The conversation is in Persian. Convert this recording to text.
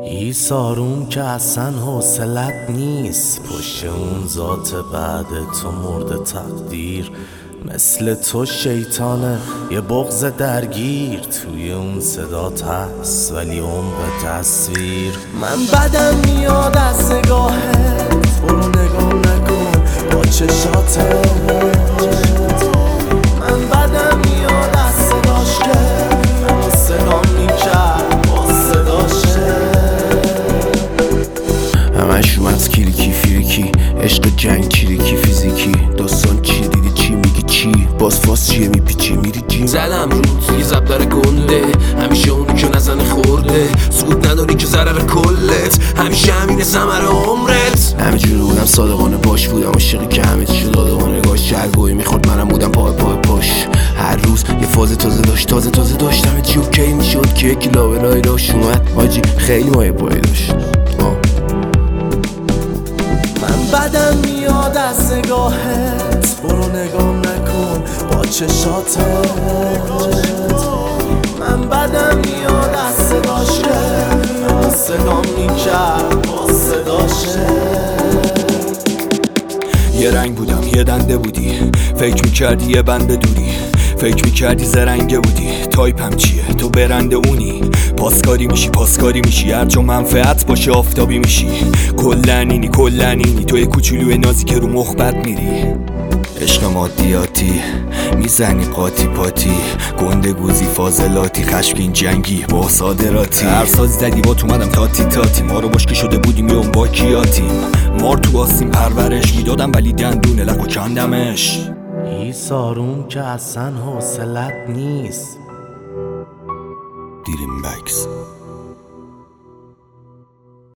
ایساروم که اصلا حوصلت نیست، پشت اون ذات بعد تو مرد تقدیر. مثل تو شیطانه یه بغض درگیر، توی اون صدات هست ولی عمق تصویر. من بدم میاد از نگاهت، برو نگاه نکن با چشاتت. من بدم میاد از صداش که منو صدا میکرد با صداشه. همش اومد کلیکی فیریکی، عشق جنگ چیریکی فیزیکی. داستان چی دیدی چی میگی چی؟ باز فاس چیه میپیچی میری جیم. زدم رود یه زب داره گنده، همیشه اونی که نزنه خورده. سود نداری که ضرر کلت، همیشه همینه ثمر عمرت. همینجوری بودم صادقانه باش بودم، عاشقی که همه چیشو داده با نگاش. شرگویی میخورد منم بودم پای پاش. هر روز یه فاز تازه داشت، تازه داشتم چی اوکی میشد که یکی لابلای داشت اومد حاجی خیلی مایه پایی داشت. من بدم میاد از نگاهت، برو نگاه نکن با چشاتت. من بدم میاد از صداش که منو صدا میکرد با صداشه. یه رنگ بودم یه دنده بودی، فکر میکردی یه بنده دوری. فکر میکردی زرنگه بودی، تایپم چیه تو برنده اونی. پاسکاری میشی هر جا منفعت باشه آفتابی میشی. کلنینی تو یه کوچولوی نازی که رو مخبت میری. عشق مادیاتی میزنی قاطی پاتی، گنده گوزی فاضلاتی، خشمگین جنگی با صادراتی. هر ساز زدی با تو اومدم تاتی ما رو باشکی شده بودیم یه با کیاتیم. مار تو آسیم پرورش میدادم ولی دندونه لقو کندمش. ایساروم که اصلا حوصلت نیست. دیریم بکس